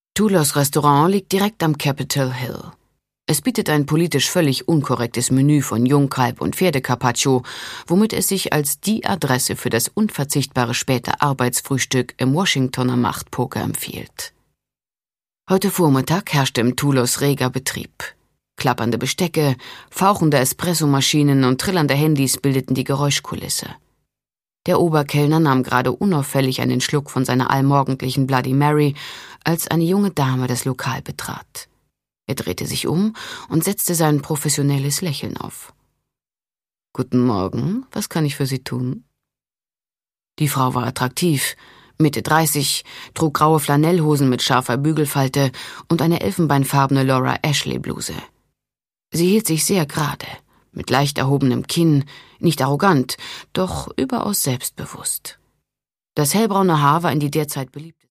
Tulos Restaurant liegt direkt am Capitol Hill. Es bietet ein politisch völlig unkorrektes Menü von Jungkalb und Pferdecarpaccio, womit es sich als die Adresse für das unverzichtbare späte Arbeitsfrühstück im Washingtoner Machtpoker empfiehlt. Heute Vormittag herrschte im Tulos reger Betrieb. Klappernde Bestecke, fauchende Espressomaschinen und trillernde Handys bildeten die Geräuschkulisse. Der Oberkellner nahm gerade unauffällig einen Schluck von seiner allmorgendlichen Bloody Mary, als eine junge Dame das Lokal betrat. Er drehte sich um und setzte sein professionelles Lächeln auf. »Guten Morgen, was kann ich für Sie tun?« Die Frau war attraktiv, Mitte 30, trug graue Flanellhosen mit scharfer Bügelfalte und eine elfenbeinfarbene Laura Ashley-Bluse. Sie hielt sich sehr gerade, mit leicht erhobenem Kinn, nicht arrogant, doch überaus selbstbewusst. Das hellbraune Haar war in die derzeit beliebte